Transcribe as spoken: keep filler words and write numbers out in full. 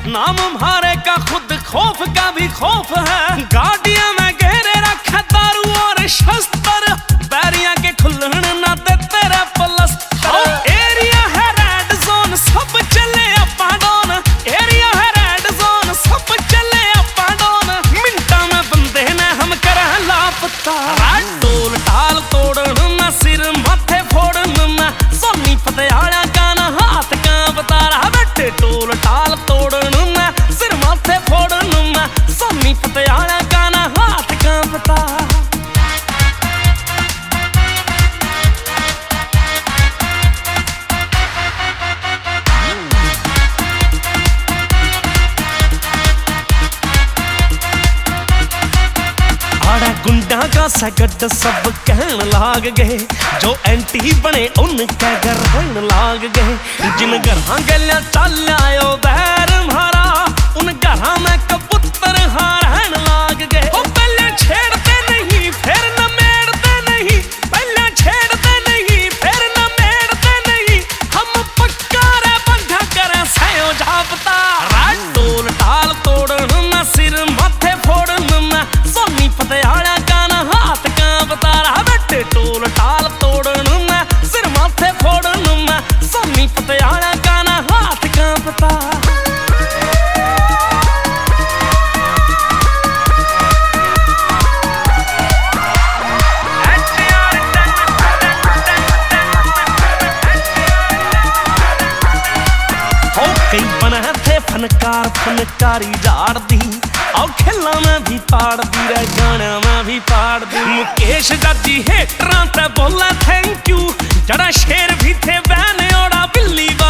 नाम हमारे का खुद खौफ का भी खौफ है। गाड़ियां में घेरे रखे दारू और शस्त्र, बैरिया के खुल्लण ना दे तेरा पलस्तर। एरिया है रेड जोन, सब चले अपा डोन। एरिया है रेड जोन, सब चले अपा डोन। मिनटा में बंदे ने हम करा लापता। टोल टाल तोड़न में, सिर माथे फोड़न में, सोनी पतियाला का ना हाथ कांपता रहा। बैठे टोल टाल तोड़न में, सिर माथे फोड़न में, सोनी पतियाला का ना हाथ कांपता। गुंडा का सगट सब कहन लाग गए, जो एंटी बने उनके घर रहन लाग गए। जिन घर गलियां चल आयो बैर मारा, उन घर में कबूतर हारन लाग गए। ओ पहले छेड़ते नहीं फिर न मेड़ते नहीं, पहले छेड़ते नहीं फिर न मेड़ते नहीं। हम पक्का रे बंधा करे सयो जापता। टोल टाल तोड़न में, सिर माथे फोड़न में, सोनी पतियाला टोल टाल तोड़न में, सिर माथे फोड़न में, सोनी पतियाला का ना हाथ कांपता। हो कई बने थे फनकार, फनकारी झाड़ दी, और खेला में भी पाड़ दी रे, गाना में भी पाड़ दी। मुकेश जाजी हेटरां ते बोला थैंक यू, जड़ा शेर भी थे बैन ओड़ा बिल्ली।